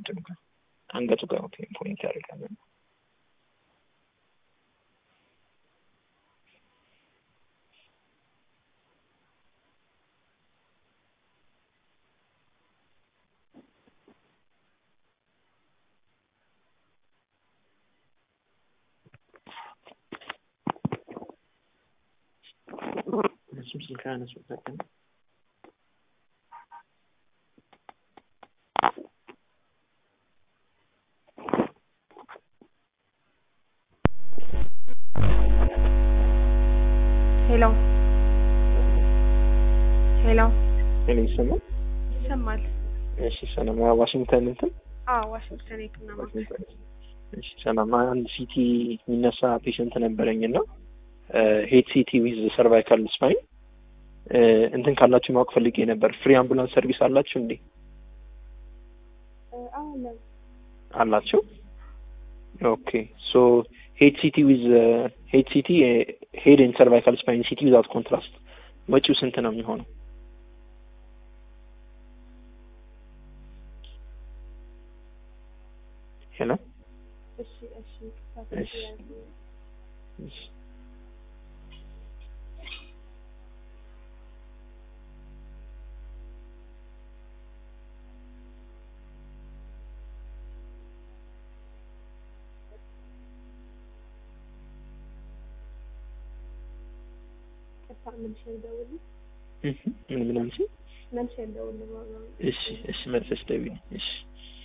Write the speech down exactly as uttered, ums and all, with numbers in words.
እንትኑ ጋር አንገቱ ጋር ፖይንት ያደርጋል። እሱም ስልክ አነሱበት ነው ሄሎ ሄሎ እኔ ሰማ ይሰማል? እሺ ሰላም ዋሽንግተን እንትን አዎ ዋሽንግተን የትና ማለት እሺ ሰላም አንድ ሲቲ የሚነሳ ፔሸንት ነበረኝና ሄድ ሲቲ ዊዝ ሰርቫይካል ስፓይን እንትን ካላችሁ ማወቅ ፈልጌ ነበር። ፍሪ አምቡላንስ ሰርቪስ አላችሁ እንዴ? አለ አላችሁ? ኦኬ ሶ ሄድ ሲቲ ዊዝ ሄድ ሲቲ ሄድ ኤንድ ሰርቫይካል ስፓይን ሲቲ ዊዛውት ኮንትራስት ወጪው ስንት ነው የሚሆነው? ሄሎ እሺ እሺ እሺ እሺ ምን ሸንደውል ምን ምን አንቺ ምን ሸንደውል እሺ እሺ መልሰሽ ደውዪ እሺ